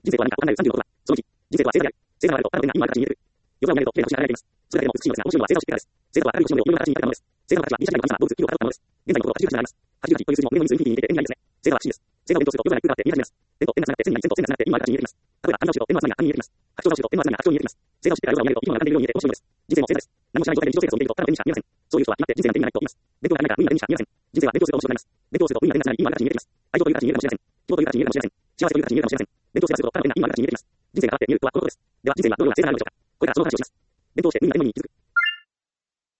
人生とは何かわからない36は、その1、人生とは星座である。星座があると、他の点が意味がある形に見える。夜空を見られると、綺麗な星が現れています。それだけでも美しいのですが、面白いのは星座を知ってからです。星座は明るい星のよう、いろいろな形に見られるものです。星座の形はギリシャ人が神様、動物、器具を表したものです。現在のところ88になります。88という数字も上の人数に似ていて縁起がいいですね。星座は不思議です。星座を勉強すると夜がゆっくり変わって見え始めます。点と点がつながって線になり線と線がつながって意味がある形に見えてきます。例えば、暗号を知ると点の集まりが暗に見えてきます。白鳥を知ると点の集まりが白鳥に見えてきます。星座を知ってから夜を見られると生き物が並んでいるように見えて面白いのです。人生も星座です。何もしない状態で日常生活を見ていると他の点にしか見えません。そういう人は決まって人生なんて意味がないと言います。勉強がないから意味が点にしか見えません。人生は勉強すると面白くなります。勉強すると意味が点がつながり意味がある形に見えてきます。愛情という形に見えるかもしれません。希望という形に見えるかもしれません。幸せという形に見えるかもしれません。勉強すればするほど他の点が意味がある形に見えてきます。人生が変わって見えるとはこのことです。では人生にはどのような星座があるのでしょうか。